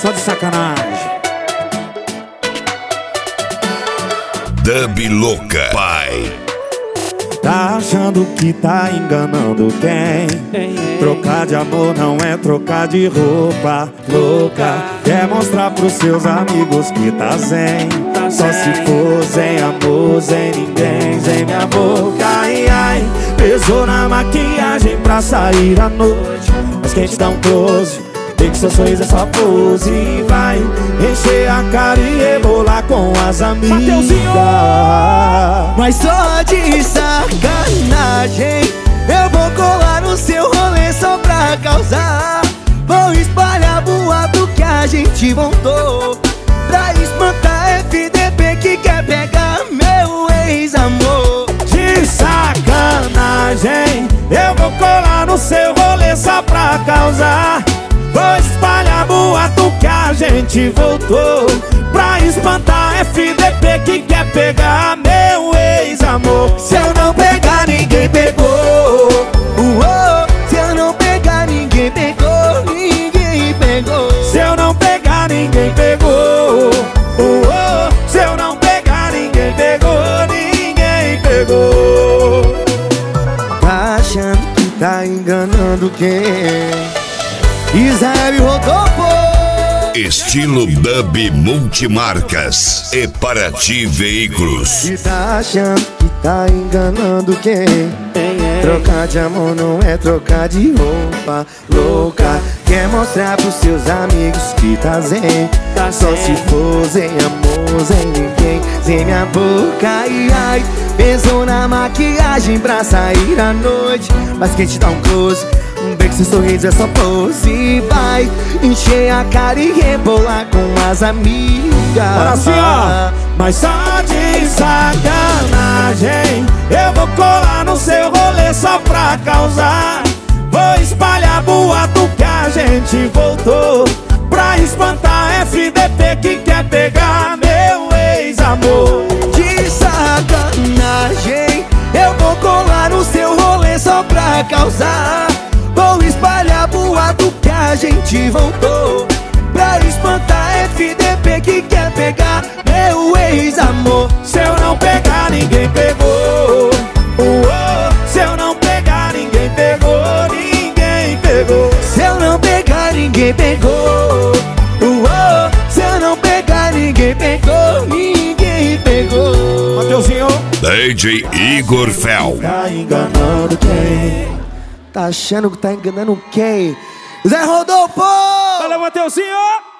só de sacanagem. Dub Louca, pai. Tá achando que tá enganando quem? Trocar de amor não é trocar de roupa. Louca, quer mostrar pros seus amigos que tá zen. Só se for sem amor, sem ninguém, sem minha boca. Ai, ai, pesou na maquiagem pra sair à noite. Mas quem te dá um close, vê que seu sorriso é só pose. E vai encher a cara e rebolar com as amigas. Mas só de sacanagem eu vou colar no seu rolê só pra causar. Vou espalhar boato que a gente voltou pra espantar FDP que quer pegar meu ex-amor. De sacanagem eu vou colar no seu rolê só pra causar. Vou espalhar boato que a gente voltou pra espantar FDP que quer pegar meu ex-amor. Se eu não pegar, ninguém pegou. Se eu não pegar, ninguém pegou. Ninguém pegou. Se eu não pegar, ninguém pegou. Se eu não pegar, ninguém pegou. Ninguém pegou. Tá achando que tá enganando quem? Israel Rodolfo. Estilo Dub Multimarcas e Paraty Veículos. E tá achando que tá enganando quem? Trocar de amor não é trocar de roupa. Louca, quer mostrar pros seus amigos que tá zen. Só se for sem amor, sem ninguém, sem minha boca. Ai, ai, pensou na maquiagem pra sair à noite. Mas quem te dá um close, vê que seu sorriso é só pose. E vai encher a cara e rebolar com as amigas. Olha assim, ó. Mas só de sacanagem eu vou colar no seu rolê só pra causar. Vou espalhar boato que a gente voltou pra espantar FDP que quer pegar meu ex-amor. De sacanagem eu vou colar no seu rolê só pra causar. Vou espalhar boato que a gente voltou pra espantar FDP que quer pegar meu ex-amor. Se eu não pegar, ninguém pegou. Se eu não pegar, ninguém pegou. Ninguém pegou. Se eu não pegar, ninguém pegou. Se eu não pegar, ninguém pegou. Ninguém pegou. Mateuzinho. DJ Igor Fel. Tá enganando quem? Tá achando que tá enganando quem? Zé Rodolfo! Valeu, Mateuzinho!